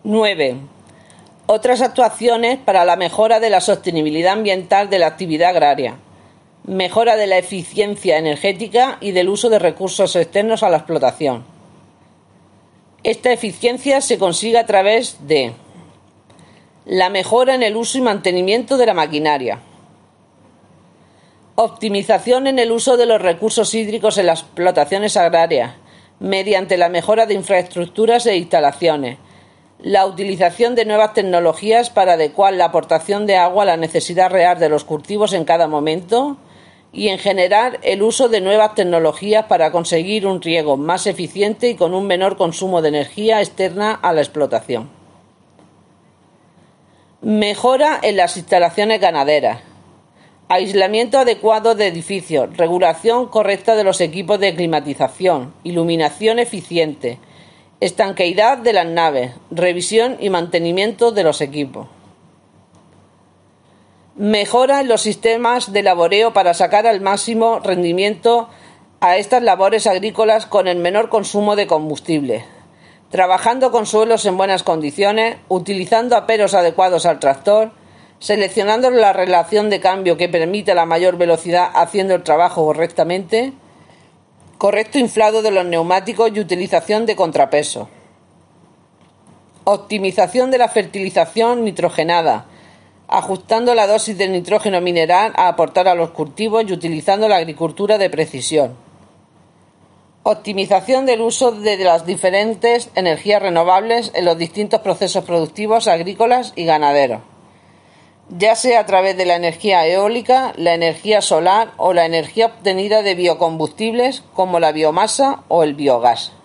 9. Otras actuaciones para la mejora de la sostenibilidad ambiental de la actividad agraria, mejora de la eficiencia energética y del uso de recursos externos a la explotación. Esta eficiencia se consigue a través de la mejora en el uso y mantenimiento de la maquinaria, optimización en el uso de los recursos hídricos en las explotaciones agrarias, mediante la mejora de infraestructuras e instalaciones, la utilización de nuevas tecnologías para adecuar la aportación de agua a la necesidad real de los cultivos en cada momento y, en general, el uso de nuevas tecnologías para conseguir un riego más eficiente y con un menor consumo de energía externa a la explotación. Mejora en las instalaciones ganaderas, aislamiento adecuado de edificios, regulación correcta de los equipos de climatización, iluminación eficiente, estanqueidad de las naves, revisión y mantenimiento de los equipos. Mejora en los sistemas de laboreo para sacar al máximo rendimiento a estas labores agrícolas con el menor consumo de combustible, trabajando con suelos en buenas condiciones, utilizando aperos adecuados al tractor, seleccionando la relación de cambio que permite la mayor velocidad haciendo el trabajo correctamente, correcto inflado de los neumáticos y utilización de contrapeso. Optimización de la fertilización nitrogenada, ajustando la dosis de nitrógeno mineral a aportar a los cultivos y utilizando la agricultura de precisión. Optimización del uso de las diferentes energías renovables en los distintos procesos productivos agrícolas y ganaderos, ya sea a través de la energía eólica, la energía solar o la energía obtenida de biocombustibles como la biomasa o el biogás.